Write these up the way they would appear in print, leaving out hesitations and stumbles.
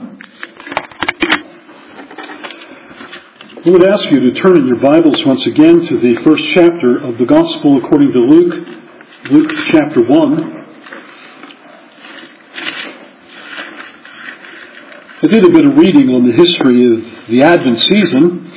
I would ask you to turn in your Bibles once again to the first chapter of the Gospel according to Luke, Luke chapter 1. I did a bit of reading on the history of the Advent season,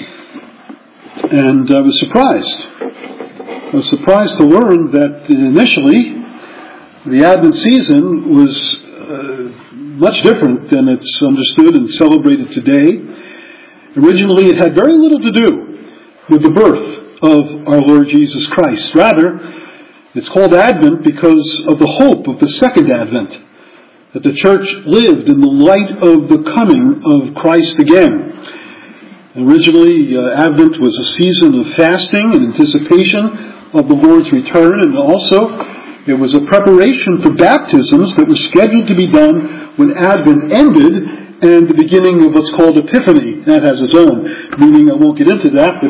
and I was surprised. I was surprised to learn that initially the Advent season was much different than it's understood and celebrated today. Originally, it had very little to do with the birth of our Lord Jesus Christ. Rather, it's called Advent because of the hope of the second Advent, that the church lived in the light of the coming of Christ again. Originally, Advent was a season of fasting and anticipation of the Lord's return, and also it was a preparation for baptisms that were scheduled to be done when Advent ended, and the beginning of what's called Epiphany. That has its own meaning. I won't get into that, but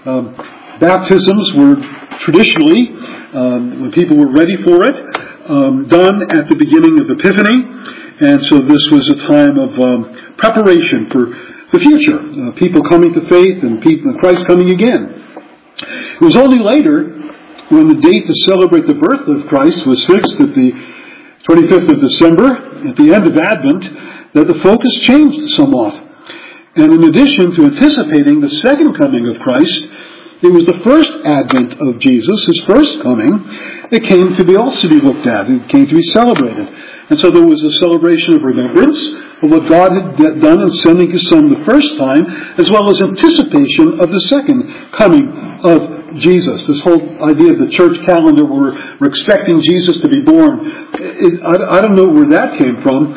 baptisms were traditionally, when people were ready for it, done at the beginning of Epiphany, and so this was a time of preparation for the future, people coming to faith and Christ coming again. It was only later, when the date to celebrate the birth of Christ was fixed at the 25th of December, at the end of Advent, that the focus changed somewhat. And in addition to anticipating the second coming of Christ, it was the first advent of Jesus, his first coming, that came to be also be looked at. It came to be celebrated. And so there was a celebration of remembrance of what God had done in sending his Son the first time, as well as anticipation of the second coming of Jesus. This whole idea of the church calendar, we're expecting Jesus to be born. I don't know where that came from.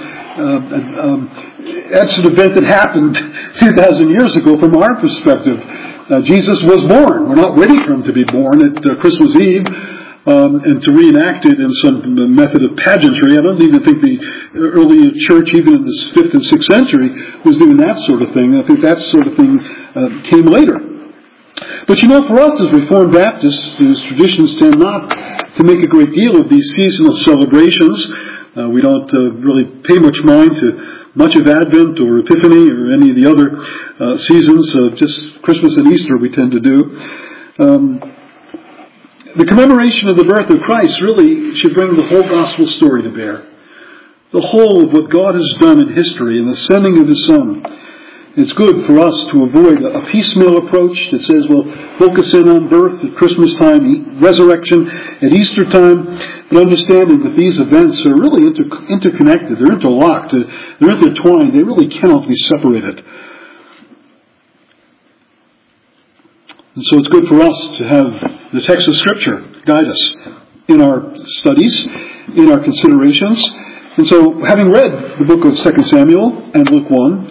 That's an event that happened 2,000 years ago from our perspective. Jesus was born. We're not waiting for him to be born at Christmas Eve and to reenact it in some method of pageantry. I don't even think the early church, even in the 5th and 6th century, was doing that sort of thing. I think that sort of thing came later. But for us as Reformed Baptists, traditions tend not to make a great deal of these seasonal celebrations. We don't really pay much mind to much of Advent or Epiphany or any of the other seasons. Just Christmas and Easter we tend to do. The commemoration of the birth of Christ really should bring the whole gospel story to bear. The whole of what God has done in history and the sending of his Son. It's good for us to avoid a piecemeal approach that says, well, focus in on birth at Christmas time, resurrection at Easter time, but understanding that these events are really interconnected, they're interlocked, they're intertwined, they really cannot be separated. And so it's good for us to have the text of Scripture guide us in our studies, in our considerations. And so, having read the book of 2 Samuel and Luke 1,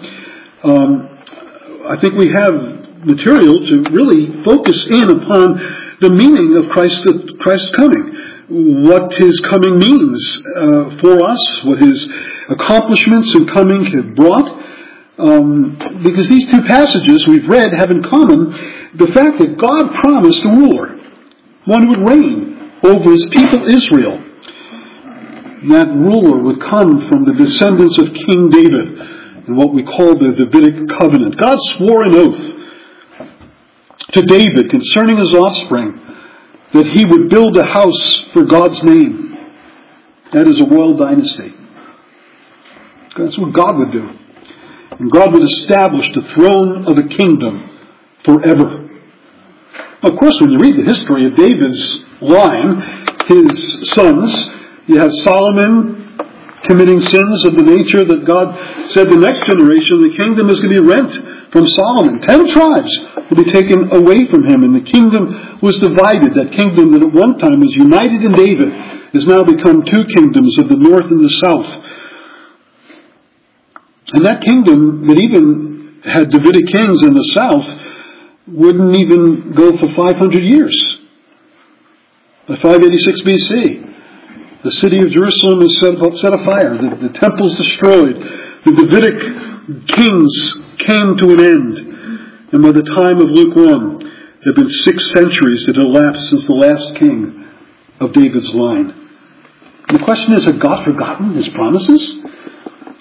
I think we have material to really focus in upon the meaning of Christ's coming, what his coming means for us, what his accomplishments in coming have brought, because these two passages we've read have in common the fact that God promised a ruler, one who would reign over his people Israel. And that ruler would come from the descendants of King David, and what we call the Davidic covenant. God swore an oath to David concerning his offspring that he would build a house for God's name. That is a royal dynasty. That's what God would do. And God would establish the throne of a kingdom forever. Of course, when you read the history of David's line, his sons, you have Solomon committing sins of the nature that God said the next generation of the kingdom is going to be rent from Solomon. 10 tribes will be taken away from him, and the kingdom was divided. That kingdom that at one time was united in David has now become two kingdoms of the north and the south. And that kingdom that even had Davidic kings in the south wouldn't even go for 500 years. By 586 BC, the city of Jerusalem is set afire. The temple's destroyed. The Davidic kings came to an end. And by the time of Luke 1, there have been 6 centuries that elapsed since the last king of David's line. And the question is, had God forgotten his promises?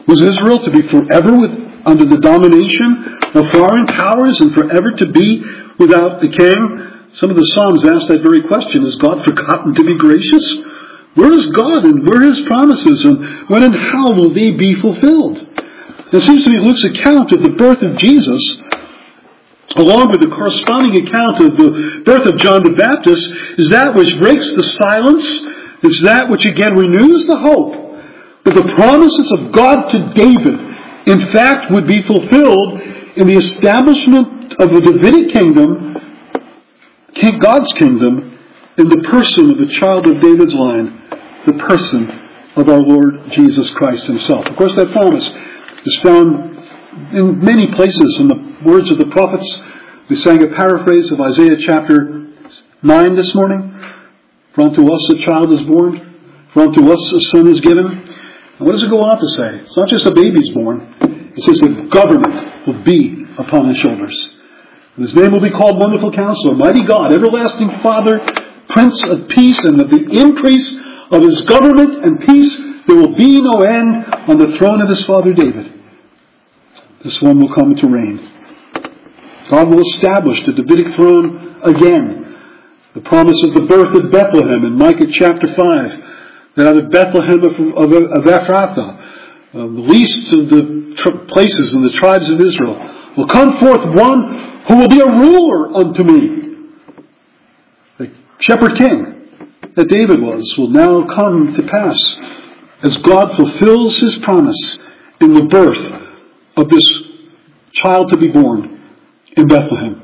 Was Israel to be forever under the domination of foreign powers and forever to be without the king? Some of the Psalms ask that very question. Has God forgotten to be gracious? Where is God and where are His promises? And when and how will they be fulfilled? It seems to me Luke's account of the birth of Jesus, along with the corresponding account of the birth of John the Baptist, is that which breaks the silence. It's that which again renews the hope that the promises of God to David, in fact, would be fulfilled in the establishment of the Davidic kingdom, God's kingdom, in the person of the child of David's line, the person of our Lord Jesus Christ Himself. Of course, that promise is found in many places in the words of the prophets. We sang a paraphrase of Isaiah chapter 9 this morning. For unto us a child is born, for unto us a son is given. And what does it go on to say? It's not just a baby's born. It says the government will be upon His shoulders. And His name will be called Wonderful Counselor, Mighty God, Everlasting Father, Prince of Peace, and of the increase of His government and peace there will be no end on the throne of His father David. This one will come to reign. God will establish the Davidic throne again. The promise of the birth of Bethlehem in Micah chapter 5, that out of Bethlehem of Ephrathah, the least of the places in the tribes of Israel, will come forth one who will be a ruler unto me. The shepherd king that David was will now come to pass as God fulfills His promise in the birth of this child to be born in Bethlehem.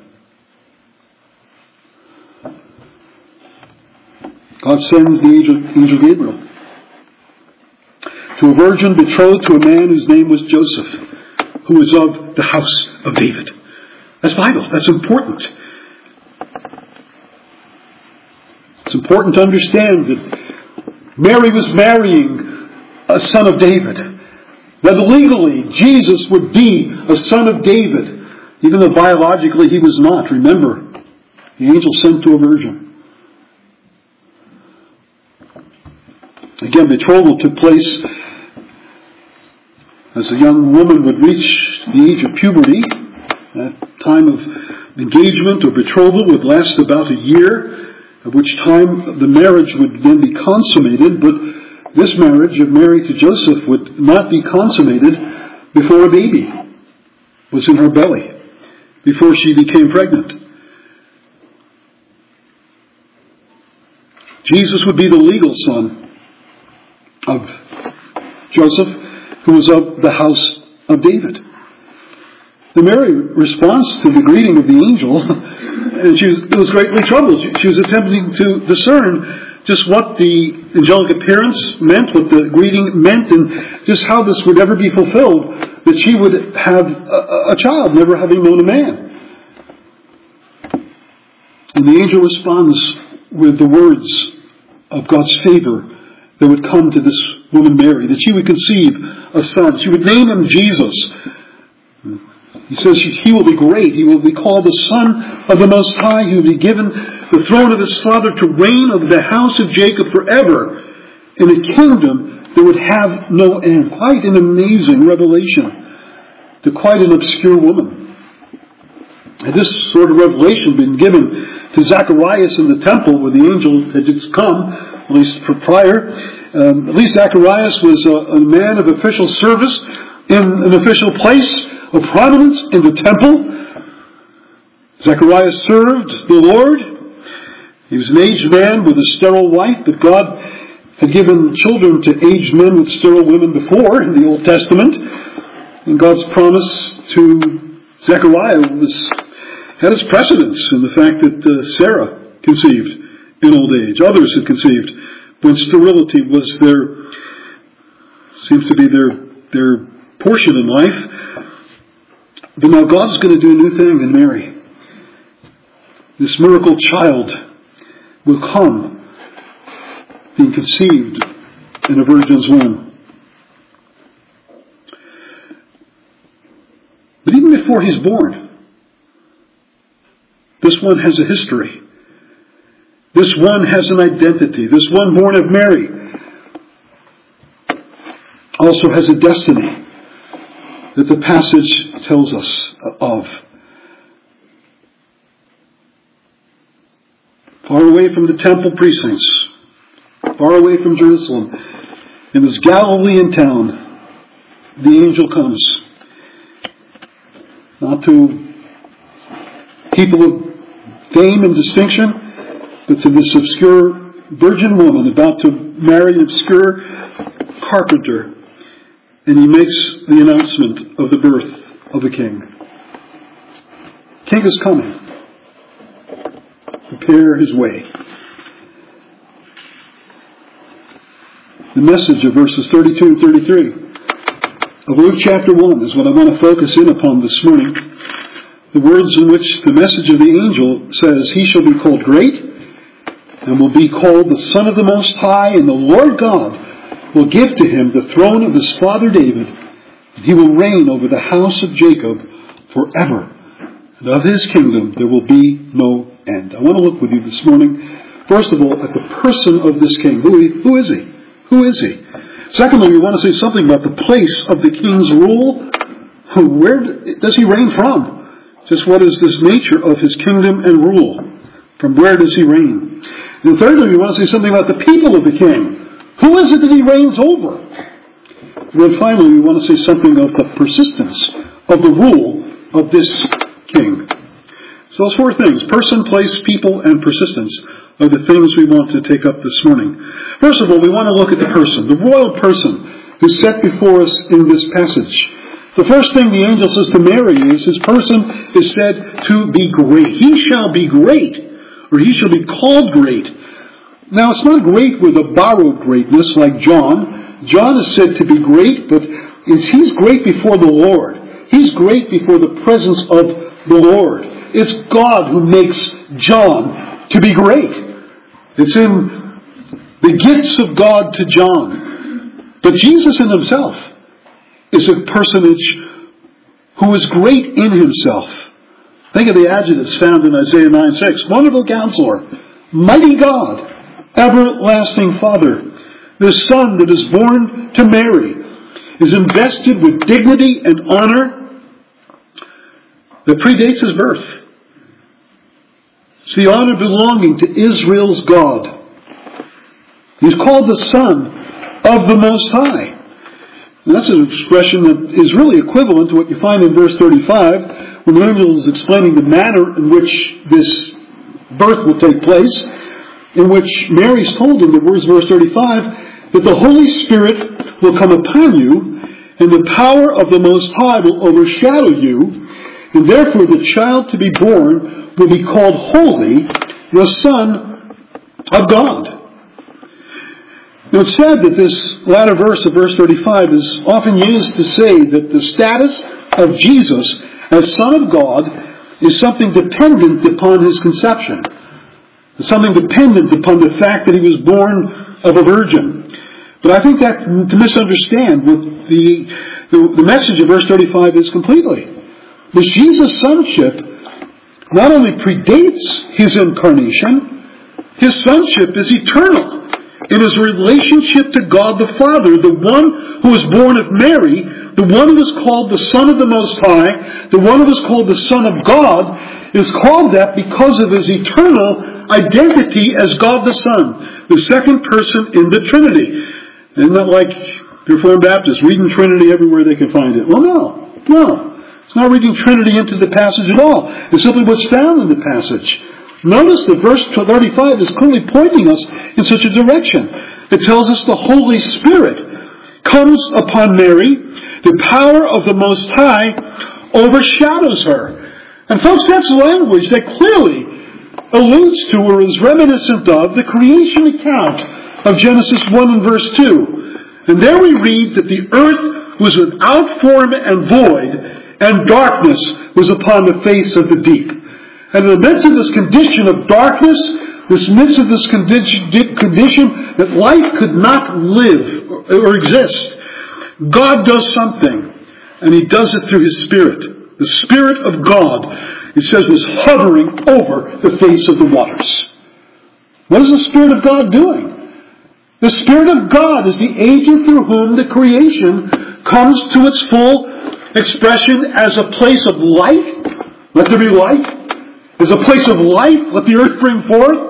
God sends the angel Gabriel to a virgin betrothed to a man whose name was Joseph, who was of the house of David. That's vital. That's important. It's important to understand that Mary was marrying a son of David. That legally Jesus would be a son of David, even though biologically he was not. Remember, the angel sent to a virgin. Again, betrothal took place as a young woman would reach the age of puberty. That time of engagement or betrothal would last about a year, at which time the marriage would then be consummated. But this marriage of Mary to Joseph would not be consummated before a baby was in her belly, before she became pregnant. Jesus would be the legal son of Joseph, who was of the house of David. The Mary responds to the greeting of the angel, and she was greatly troubled. She was attempting to discern just what the angelic appearance meant, what the greeting meant, and just how this would ever be fulfilled, that she would have a child, never having known a man. And the angel responds with the words of God's favor that would come to this woman Mary, that she would conceive a son. She would name him Jesus. He says he will be great. He will be called the Son of the Most High. He will be given the throne of his father to reign over the house of Jacob forever in a kingdom that would have no end. Quite an amazing revelation to quite an obscure woman. And this sort of revelation had been given to Zacharias in the temple where the angel had just come, at least for prior. At least Zacharias was a man of official service in an official place of prominence in the temple. Zacharias served the Lord. He was an aged man with a sterile wife, but God had given children to aged men with sterile women before in the Old Testament. And God's promise to Zechariah had its precedence in the fact that Sarah conceived in old age. Others had conceived when sterility was seems to be their portion in life. But now God's going to do a new thing in Mary. This miracle child will come, being conceived in a virgin's womb. But even before he's born, this one has a history. This one has an identity. This one born of Mary also has a destiny. that the passage tells us of. Far away from the temple precincts, far away from Jerusalem, in this Galilean town, the angel comes. Not to people of fame and distinction, but to this obscure virgin woman about to marry an obscure carpenter. And he makes the announcement of the birth of a king. King is coming. Prepare his way. The message of verses 32 and 33 of Luke chapter 1 is what I want to focus in upon this morning. The words in which the message of the angel says, "He shall be called great, and will be called the Son of the Most High, and the Lord God will give to him the throne of his father David, and he will reign over the house of Jacob forever. And of his kingdom there will be no end." I want to look with you this morning, first of all, at the person of this king. Who is he? Who is he? Secondly, we want to say something about the place of the king's rule. Where does he reign from? Just what is this nature of his kingdom and rule? From where does he reign? And thirdly, we want to say something about the people of the king. Who is it that he reigns over? And then finally, we want to say something of the persistence of the rule of this king. So those four things: person, place, people, and persistence, are the things we want to take up this morning. First of all, we want to look at the person, the royal person who's set before us in this passage. The first thing the angel says to Mary is his person is said to be great. He shall be great, or he shall be called great. Now, it's not great with a borrowed greatness like John. John is said to be great, but he's great before the Lord. He's great before the presence of the Lord. It's God who makes John to be great. It's in the gifts of God to John. But Jesus in himself is a personage who is great in himself. Think of the adjectives found in Isaiah 9:6. Wonderful Counselor, Mighty God, Everlasting Father. The Son that is born to Mary is invested with dignity and honor that predates his birth. It's the honor belonging to Israel's God. He's called the Son of the Most High. And that's an expression that is really equivalent to what you find in verse 35, when the angel is explaining the manner in which this birth will take place, in which Mary's told in the words verse 35, that the Holy Spirit will come upon you, and the power of the Most High will overshadow you, and therefore the child to be born will be called Holy, the Son of God. Now, it's said that this latter verse of verse 35 is often used to say that the status of Jesus as Son of God is something dependent upon his conception. It's something dependent upon the fact that he was born of a virgin. But I think that's to misunderstand what the message of verse 35 is completely. This Jesus' sonship not only predates his incarnation, his sonship is eternal. In his relationship to God the Father, the one who was born of Mary, the one who was called the Son of the Most High, the one who was called the Son of God, is called that because of his eternal identity as God the Son, the second person in the Trinity. Isn't that like Reformed Baptists reading Trinity everywhere they can find it? Well, no. It's not reading Trinity into the passage at all. It's simply what's found in the passage. Notice that verse 35 is clearly pointing us in such a direction. It tells us the Holy Spirit comes upon Mary. The power of the Most High overshadows her. And folks, that's language that clearly alludes to or is reminiscent of the creation account of Genesis 1 and verse 2. And there we read that the earth was without form and void, and darkness was upon the face of the deep. And in the midst of this condition of darkness, midst of this condition that life could not live or exist, God does something, and he does it through his Spirit. The Spirit of God, it says, was hovering over the face of the waters. What is the Spirit of God doing? The Spirit of God is the agent through whom the creation comes to its full expression as a place of light. Let there be light. As a place of light, let the earth bring forth.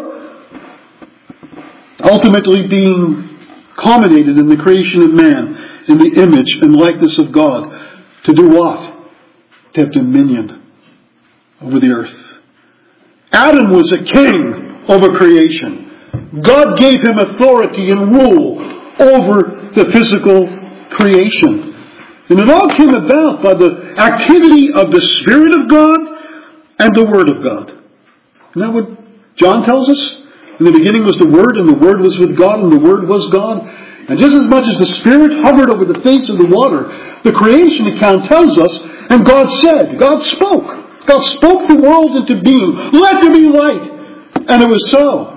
Ultimately being culminated in the creation of man in the image and likeness of God. To do what? To have dominion over the earth. Adam was a king over creation. God gave him authority and rule over the physical creation. And it all came about by the activity of the Spirit of God and the Word of God. Isn't that what John tells us? In the beginning was the Word, and the Word was with God, and the Word was God. And just as much as the Spirit hovered over the face of the water, the creation account tells us, and God said, God spoke. God spoke the world into being. Let there be light. And it was so.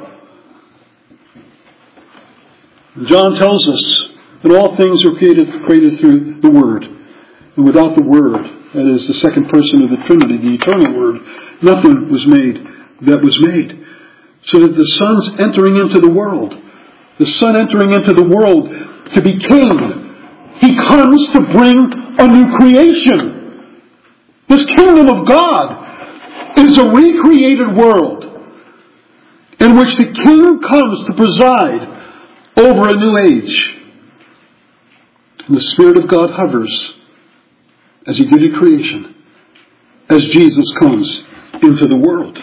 John tells us that all things are created through the Word. And without the Word, that is the second person of the Trinity, the eternal Word, nothing was made that was made. So that the Son's entering into the world. The Son entering into the world to be King. He comes to bring a new creation. This kingdom of God is a recreated world in which the King comes to preside over a new age. And the Spirit of God hovers as He did in creation, as Jesus comes into the world.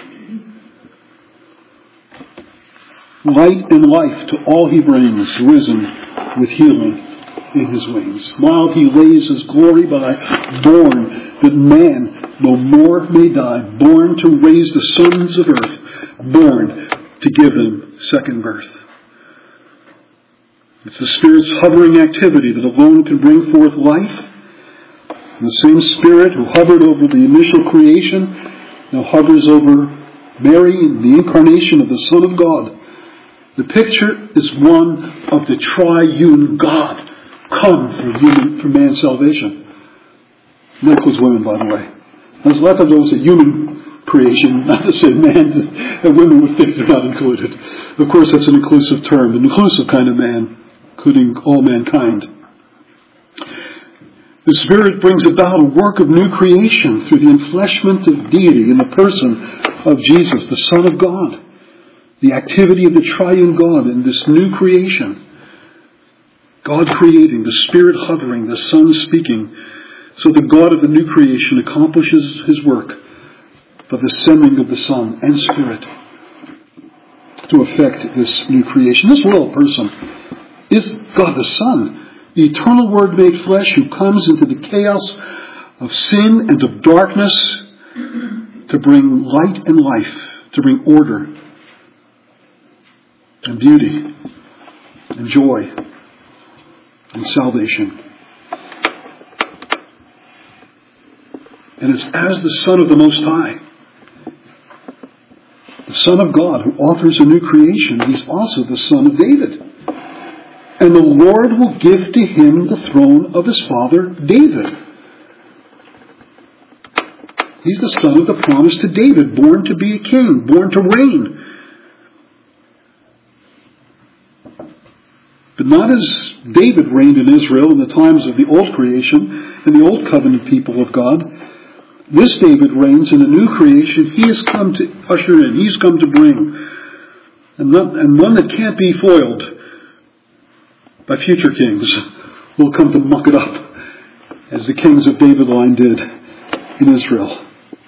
Light and life to all He brings, risen with healing in His wings. While He lays His glory by, born that man no more may die, born to raise the sons of earth, born to give them second birth. It's the Spirit's hovering activity that alone can bring forth life. And the same Spirit who hovered over the initial creation now hovers over Mary and the incarnation of the Son of God. The picture is one of the triune God come for man's salvation. And that includes women, by the way. There's a lot of those say human creation, not to say man and women would think they're not included. Of course, that's an inclusive term, an inclusive kind of man, including all mankind. The Spirit brings about a work of new creation through the enfleshment of deity in the person of Jesus, the Son of God. The activity of the triune God in this new creation. God creating, the Spirit hovering, the Son speaking. So the God of the new creation accomplishes His work by the sending of the Son and Spirit to effect this new creation. This royal person is God the Son, the eternal Word made flesh who comes into the chaos of sin and of darkness to bring light and life, to bring order and beauty and joy and salvation. And it's as the Son of the Most High, the Son of God who authors a new creation, He's also the Son of David. And the Lord will give to Him the throne of His father David. He's the son of the promise to David, born to be a king, born to reign. But not as David reigned in Israel in the times of the old creation and the old covenant people of God. This David reigns in a new creation He has come to usher in. He's come to bring. And one that can't be foiled by future kings will come to muck it up as the kings of David line did in Israel.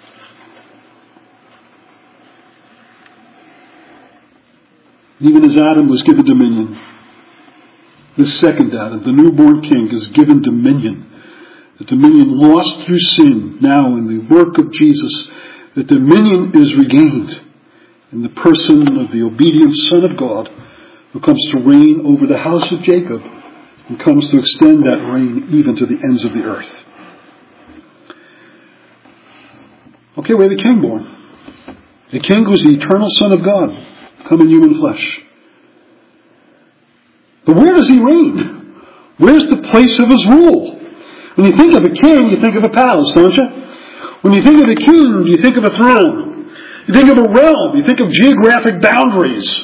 Even as Adam was given dominion, this second Adam, the newborn king, is given dominion. The dominion lost through sin, now in the work of Jesus, the dominion is regained in the person of the obedient Son of God, who comes to reign over the house of Jacob and comes to extend that reign even to the ends of the earth. Okay, we have a king born. The king was the eternal Son of God, come in human flesh. But where does He reign? Where's the place of His rule? When you think of a king, you think of a palace, don't you? When you think of a king, you think of a throne. You think of a realm. You think of geographic boundaries.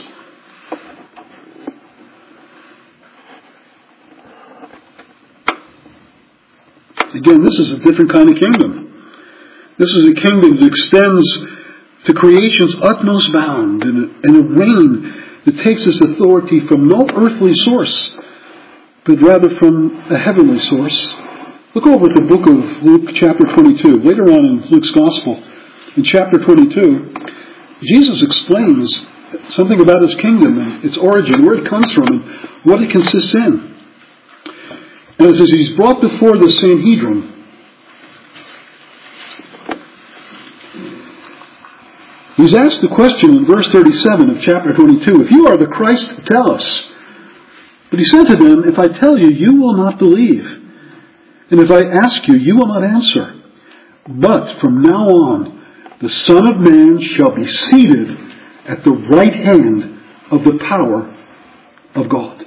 Again, this is a different kind of kingdom. This is a kingdom that extends to creation's utmost bound and a reign that takes its authority from no earthly source, but rather from a heavenly source. Look over at the book of Luke chapter 22. Later on in Luke's Gospel, in chapter 22, Jesus explains something about his kingdom and its origin, where it comes from, and what it consists in. And it says he's brought before the Sanhedrin. He's asked the question in verse 37 of chapter 22, if you are the Christ, tell us. But he said to them, if I tell you, you will not believe. And if I ask you, you will not answer. But from now on, the Son of Man shall be seated at the right hand of the power of God.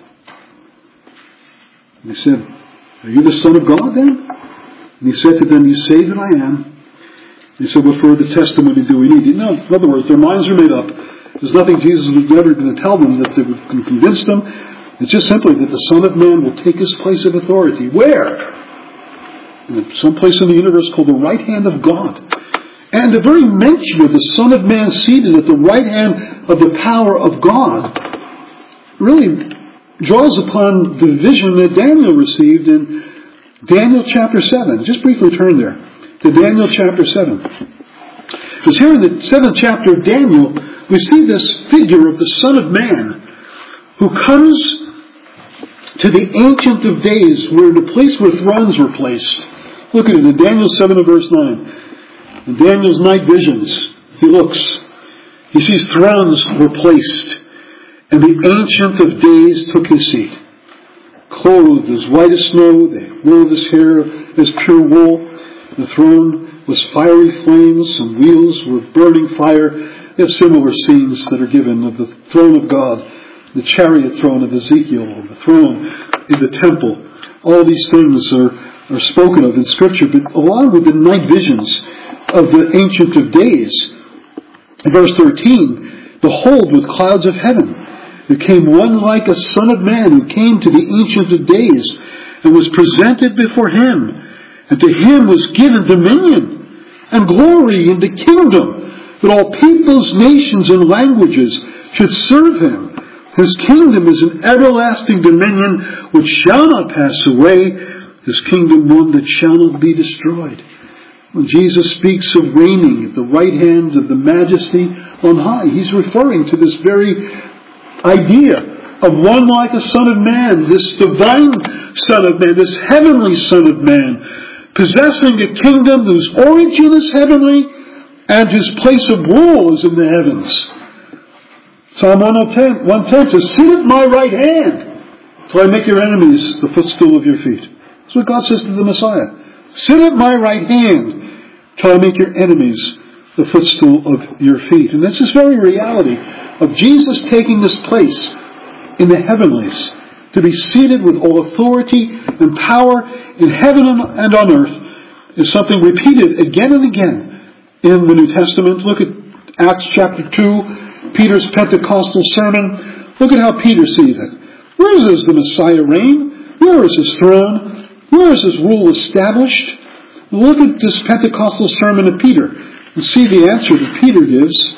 And they said, are you the Son of God then? And he said to them, you say that I am. They said, what further testimony do we need? No, in other words, their minds are made up. There's nothing Jesus was ever going to tell them that would convince them. It's just simply that the Son of Man will take his place of authority. Where? In some place in the universe called the right hand of God. And the very mention of the Son of Man seated at the right hand of the power of God really draws upon the vision that Daniel received in Daniel chapter 7. Just briefly turn there to Daniel chapter 7. Because here in the 7th chapter of Daniel, we see this figure of the Son of Man who comes to the Ancient of Days, where the place where thrones were placed. Look at it in Daniel 7 and verse 9. In Daniel's night visions, he looks. He sees thrones were placed, and the Ancient of Days took his seat. Clothed as white as snow, they wove his hair as pure wool. The throne was fiery flames, and wheels were burning fire. They have similar scenes that are given of the throne of God, the chariot throne of Ezekiel, the throne in the temple. All these things are spoken of in Scripture, but along with the night visions of the Ancient of Days. In verse 13, behold, with clouds of heaven, there came one like a Son of Man, who came to the Ancient of Days, and was presented before him. And to him was given dominion, and glory, and the kingdom, that all peoples, nations, and languages should serve him. His kingdom is an everlasting dominion which shall not pass away, his kingdom one that shall not be destroyed. When Jesus speaks of reigning at the right hand of the Majesty on high, he's referring to this very idea of one like a Son of Man, this divine Son of Man, this heavenly Son of Man, possessing a kingdom whose origin is heavenly and whose place of rule is in the heavens. Psalm 110 says, sit at my right hand till I make your enemies the footstool of your feet. That's what God says to the Messiah. Sit at my right hand till I make your enemies the footstool of your feet. And that's this very reality of Jesus taking this place in the heavenlies, to be seated with all authority and power in heaven and on earth, is something repeated again and again in the New Testament. Look at Acts chapter 2, Peter's Pentecostal sermon. Look at how Peter sees it. Where does the Messiah reign? Where is his throne? Where is his rule established? Look at this Pentecostal sermon of Peter and see the answer that Peter gives.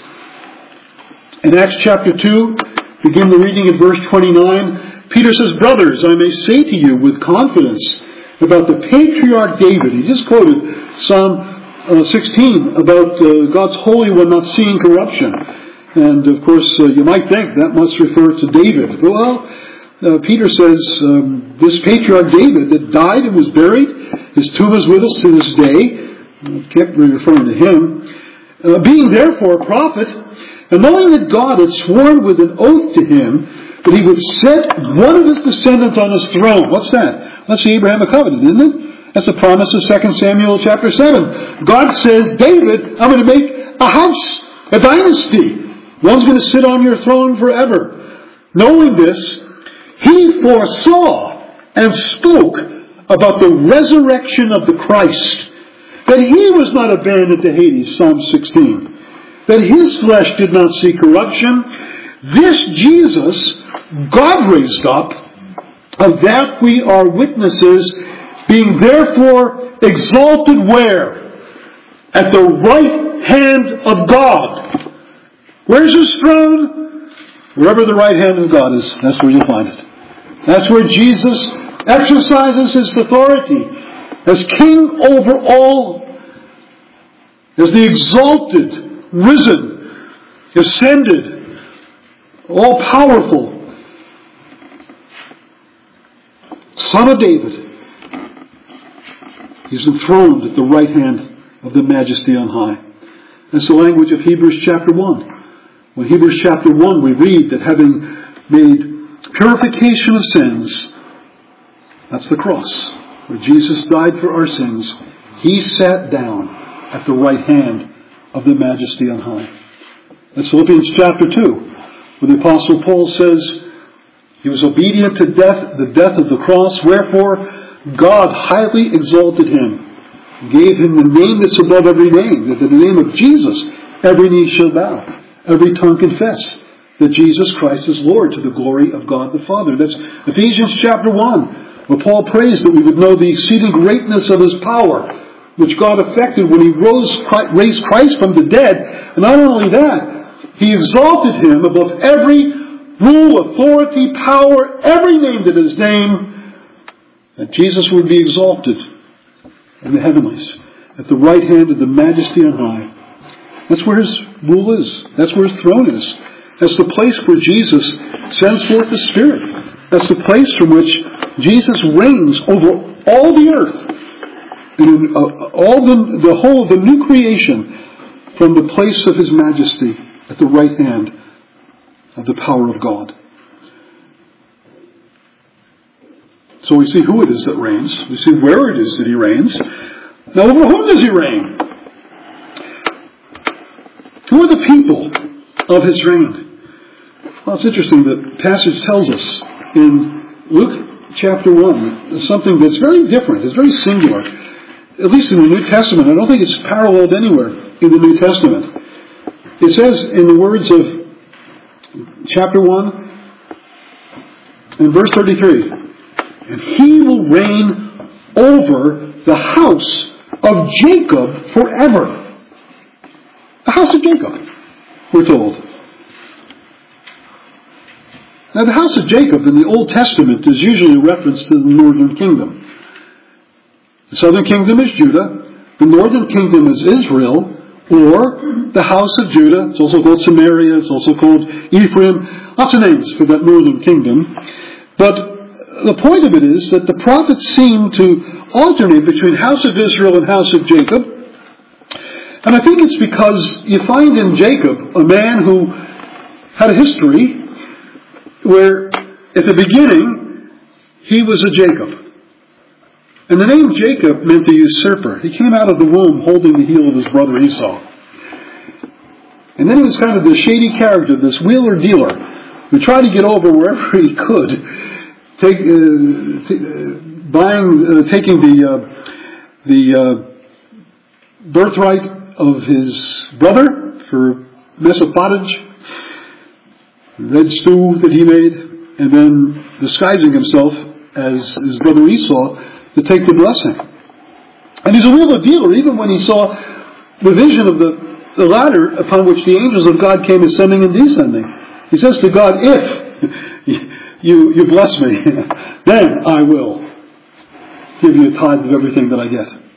In Acts chapter 2, begin the reading at verse 29. Peter says, brothers, I may say to you with confidence about the patriarch David. He just quoted Psalm 16 about God's Holy One not seeing corruption. And of course, you might think that must refer to David. Well, Peter says, this patriarch David that died and was buried, his tomb is with us to this day. I kept referring to him. Being therefore a prophet, and knowing that God had sworn with an oath to him that he would set one of his descendants on his throne. What's that? That's the Abrahamic covenant, isn't it? That's the promise of 2 Samuel chapter 7. God says, David, I'm going to make a house, a dynasty. One's going to sit on your throne forever. Knowing this, he foresaw and spoke about the resurrection of the Christ, that he was not abandoned to Hades, Psalm 16, that his flesh did not see corruption. This Jesus God raised up, of that we are witnesses, being therefore exalted where? At the right hand of God. Where's His throne? Wherever the right hand of God is, that's where you'll find it. That's where Jesus exercises His authority as King over all, as the exalted, risen, ascended, all-powerful Son of David. He's enthroned at the right hand of the Majesty on high. That's the language of Hebrews chapter 1. When Hebrews chapter 1 we read that having made purification of sins, that's the cross, where Jesus died for our sins, He sat down at the right hand of the Majesty on high. That's Philippians chapter 2, where the Apostle Paul says, He was obedient to death, the death of the cross, wherefore God highly exalted Him, gave Him the name that's above every name, that in the name of Jesus every knee shall bow, every tongue confess that Jesus Christ is Lord, to the glory of God the Father. That's Ephesians chapter 1, where Paul prays that we would know the exceeding greatness of His power, which God effected when He raised Christ from the dead. And not only that, He exalted Him above every rule, authority, power, every name that is named, that Jesus would be exalted in the heavenlies, at the right hand of the Majesty on high. That's where His rule is. That's where His throne is. That's the place where Jesus sends forth the Spirit. That's the place from which Jesus reigns over all the earth, and all the whole of the new creation, from the place of His majesty at the right hand of the power of God. So we see who it is that reigns. We see where it is that He reigns. Now, over whom does He reign? Who are the people of His reign? Well, it's interesting. The passage tells us in Luke chapter 1 something that's very different. It's very singular. At least in the New Testament. I don't think it's paralleled anywhere in the New Testament. It says in the words of chapter 1 and verse 33, and He will reign over the house of Jacob forever. The house of Jacob, we're told. Now, the house of Jacob in the Old Testament is usually a reference to the northern kingdom. The southern kingdom is Judah. The northern kingdom is Israel, or the house of Judah. It's also called Samaria. It's also called Ephraim. Lots of names for that northern kingdom. But the point of it is that the prophets seem to alternate between house of Israel and house of Jacob. And I think it's because you find in Jacob a man who had a history where at the beginning he was a Jacob. And the name Jacob meant a usurper. He came out of the womb holding the heel of his brother Esau. And then he was kind of the shady character, this wheeler-dealer, who tried to get over wherever he could, taking the birthright of his brother for mess of pottage, red stew that he made, and then disguising himself as his brother Esau to take the blessing. And he's a wheeler-dealer, even when he saw the vision of the ladder upon which the angels of God came ascending and descending. He says to God, if you bless me, then I will give you a tithe of everything that I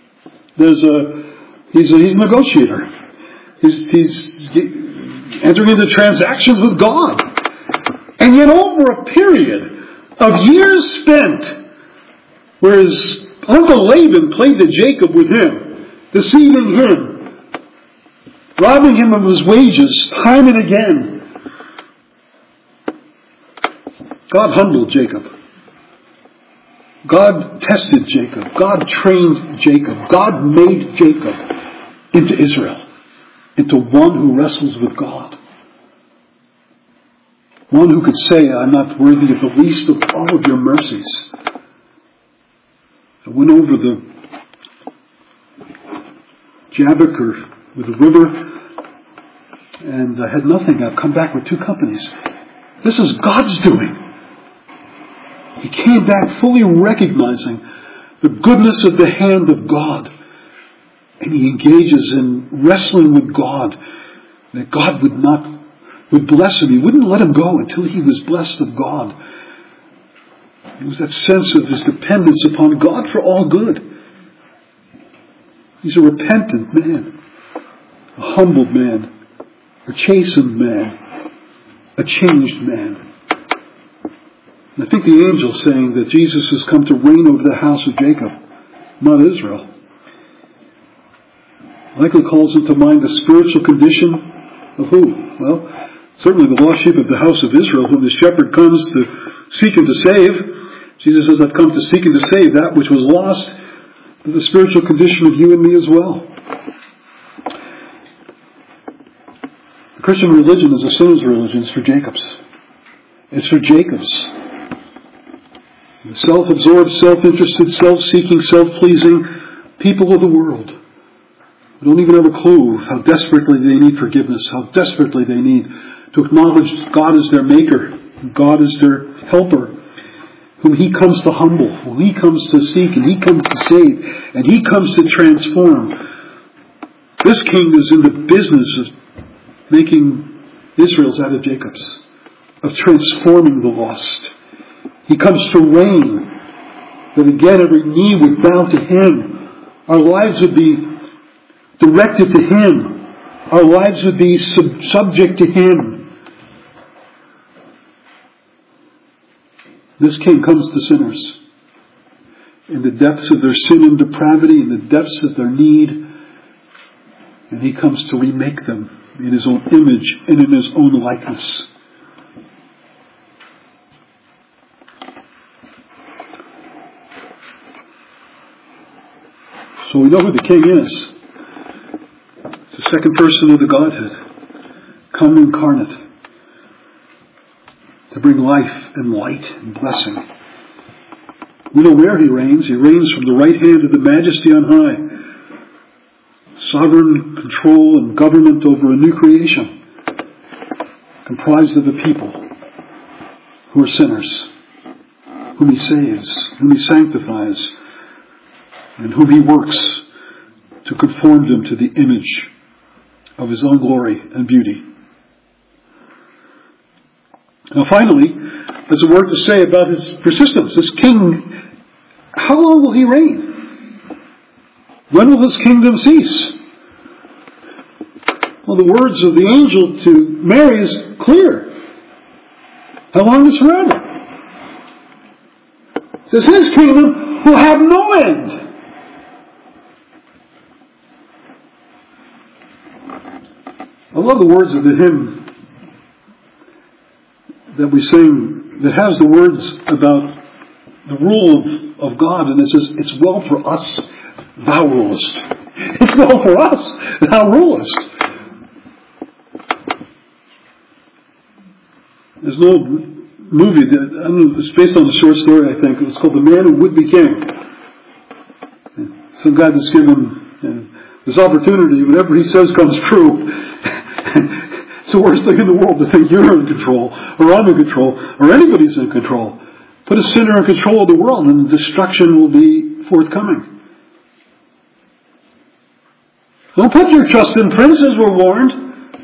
get. He's a negotiator. He's entering into transactions with God. And yet over a period of years spent, where his uncle Laban played the Jacob with him, deceiving him, robbing him of his wages time and again, God humbled Jacob. God tested Jacob. God trained Jacob. God made Jacob into Israel, into one who wrestles with God. One who could say, I'm not worthy of the least of all of your mercies. I went over the Jabbok, or the river, and I had nothing. I've come back with 2 companies. This is God's doing. He came back fully recognizing the goodness of the hand of God. And he engages in wrestling with God, that God would bless him. He wouldn't let him go until he was blessed of God. It was that sense of his dependence upon God for all good. He's a repentant man, a humbled man, a chastened man, a changed man. And I think the angel's saying that Jesus has come to reign over the house of Jacob, not Israel. Likely calls into mind the spiritual condition of who? Well, certainly the lost sheep of the house of Israel, whom the shepherd comes to seek and to save. Jesus says, I've come to seek and to save that which was lost, but the spiritual condition of you and me as well. The Christian religion is a sinner's religion. It's for Jacob's. It's for Jacob's. The self-absorbed, self-interested, self-seeking, self-pleasing people of the world who don't even have a clue how desperately they need forgiveness, how desperately they need to acknowledge God as their maker, God as their helper, whom he comes to humble, whom he comes to seek, and he comes to save, and he comes to transform. This king is in the business of making Israel's out of Jacob's, of transforming the lost. He comes to reign, that again every knee would bow to him. Our lives would be directed to him. Our lives would be subject to him. This king comes to sinners in the depths of their sin and depravity, in the depths of their need, and he comes to remake them in his own image and in his own likeness. So we know who the king is. It's the second person of the Godhead, come incarnate, to bring life and light and blessing. We know where he reigns. He reigns from the right hand of the Majesty on high. Sovereign control and government over a new creation, comprised of a people who are sinners, whom he saves, whom he sanctifies, and whom he works to conform them to the image of his own glory and beauty. Now finally, there's a word to say about his persistence. This king, how long will he reign? When will his kingdom cease? Well, the words of the angel to Mary is clear. How long is forever? It says his kingdom will have no end. I love the words of the hymn that we sing that has the words about the rule of God, and it says, it's well for us, thou rulest. It's well for us, thou rulest. There's an old movie that, it's based on a short story, I think. It's called The Man Who Would Be King. Some guy that's given this opportunity, whatever he says comes true. It's the worst thing in the world to think you're in control, or I'm in control, or anybody's in control. Put a sinner in control of the world and destruction will be forthcoming. Don't put your trust in princes, we're warned.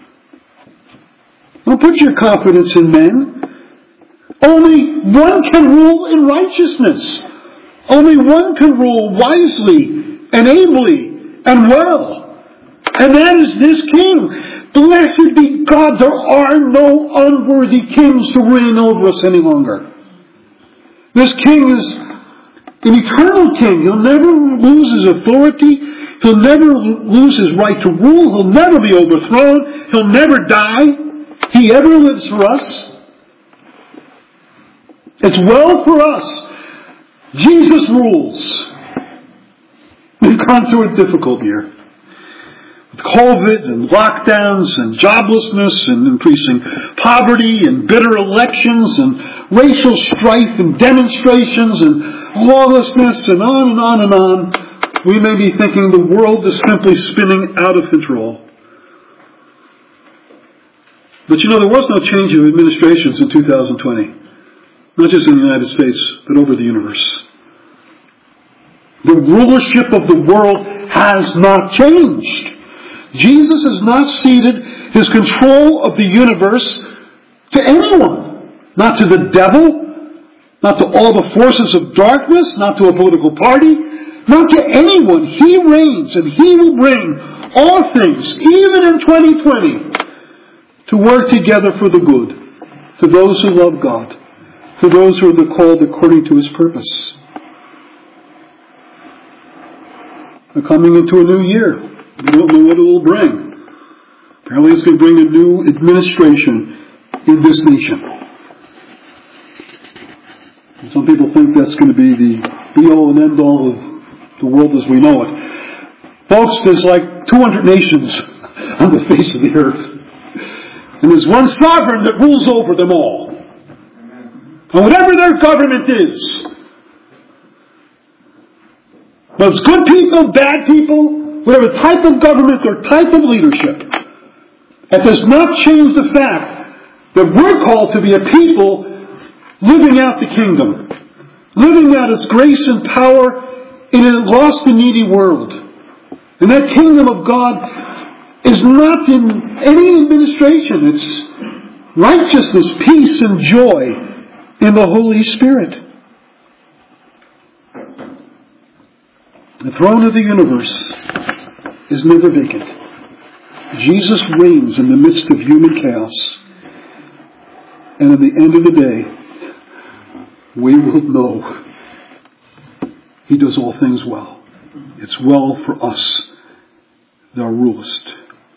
Don't put your confidence in men. Only one can rule in righteousness. Only one can rule wisely and ably and well. And that is this king. Blessed be God, there are no unworthy kings to reign over us any longer. This king is an eternal king. He'll never lose his authority. He'll never lose his right to rule. He'll never be overthrown. He'll never die. He ever lives for us. It's well for us. Jesus rules. We've gone through a difficult year. With COVID and lockdowns and joblessness and increasing poverty and bitter elections and racial strife and demonstrations and lawlessness and on and on and on, we may be thinking the world is simply spinning out of control. But you know, there was no change of administrations in 2020. Not just in the United States, but over the universe. The rulership of the world has not changed. Jesus has not ceded his control of the universe to anyone. Not to the devil, not to all the forces of darkness, not to a political party, not to anyone. He reigns, and he will bring all things, even in 2020, to work together for the good, for those who love God, for those who are called according to his purpose. We're coming into a new year. We don't know what it will bring. Apparently it's going to bring a new administration in this nation. And some people think that's going to be the be-all and end-all of the world as we know it. Folks, there's like 200 nations on the face of the earth. And there's one sovereign that rules over them all. And whatever their government is, whether it's good people, bad people, whatever type of government or type of leadership, that does not change the fact that we're called to be a people living out the kingdom, living out its grace and power in a lost and needy world. And that kingdom of God is not in any administration. It's righteousness, peace, and joy in the Holy Spirit. The throne of the universe is never vacant. Jesus reigns in the midst of human chaos. And at the end of the day, we will know he does all things well. It's well for us, thou rulest.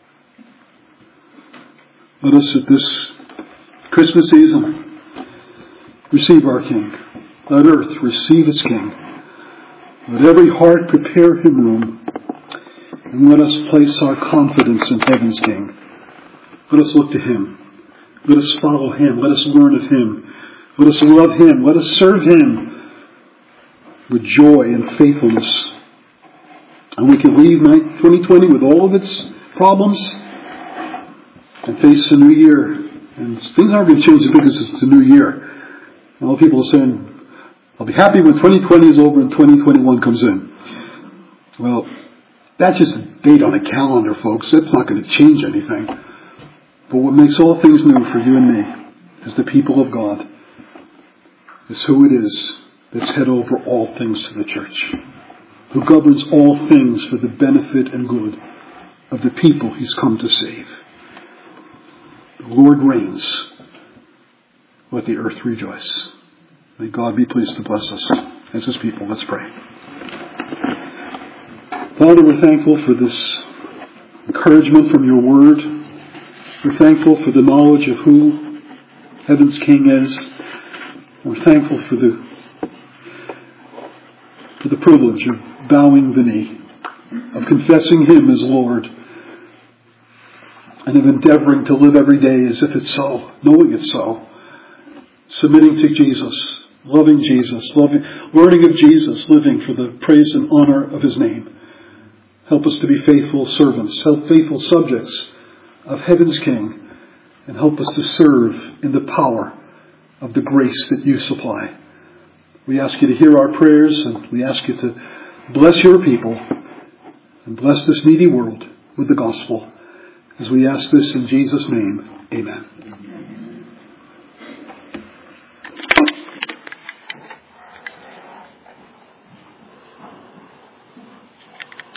Let us at this Christmas season receive our King. Let earth receive its King. Let every heart prepare him room. And let us place our confidence in heaven's King. Let us look to him. Let us follow him. Let us learn of him. Let us love him. Let us serve him with joy and faithfulness. And we can leave 2020 with all of its problems and face the new year. And things aren't going to change because it's a new year. A lot of people are saying, I'll be happy when 2020 is over and 2021 comes in. Well, that's just a date on a calendar, folks. That's not going to change anything. But what makes all things new for you and me as the people of God is who it is that's head over all things to the church, who governs all things for the benefit and good of the people he's come to save. The Lord reigns. Let the earth rejoice. May God be pleased to bless us as his people. Let's pray. Father, we're thankful for this encouragement from your word. We're thankful for the knowledge of who heaven's King is. We're thankful for the privilege of bowing the knee, of confessing him as Lord, and of endeavoring to live every day as if it's so, knowing it's so, submitting to Jesus, loving Jesus, learning of Jesus, living for the praise and honor of his name. Help us to be faithful servants, faithful subjects of heaven's King, and help us to serve in the power of the grace that you supply. We ask you to hear our prayers, and we ask you to bless your people and bless this needy world with the gospel. As we ask this in Jesus' name, amen.